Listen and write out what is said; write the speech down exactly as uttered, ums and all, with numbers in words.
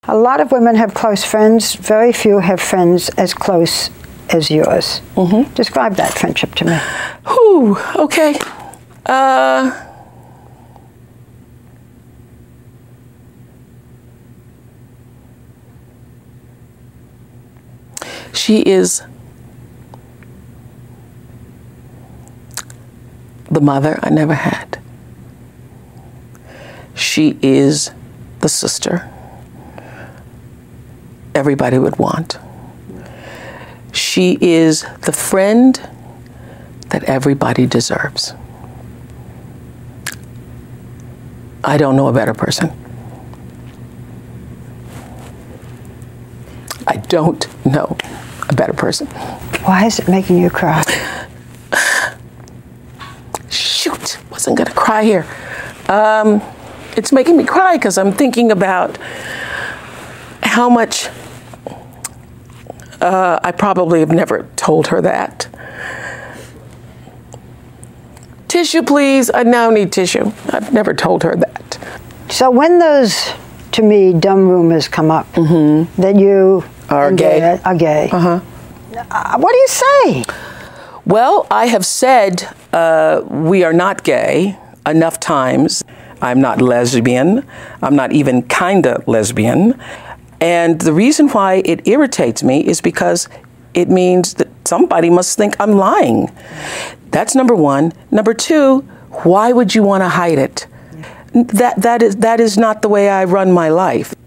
A lot of women have close friends. Very few have friends as close as yours. Mm-hmm. Describe that friendship to me. Whew, okay. Uh, she is the mother I never had. She is the sister everybody would want. She is the friend that everybody deserves. I don't know a better person. I don't know a better person. Why is it making you cry? Shoot, wasn't gonna cry here. Um, it's making me cry because I'm thinking about how much uh, I probably have never told her that. Tissue, please. I now need tissue. I've never told her that. So when those, to me, dumb rumors come up mm-hmm. that you are gay, are gay, uh-huh. uh, what do you say? Well, I have said uh, we are not gay enough times. I'm not lesbian. I'm not even kinda lesbian. And the reason why it irritates me is because it means that somebody must think I'm lying. That's number one. Number two, why would you want to hide it? That, that is, that is not the way I run my life.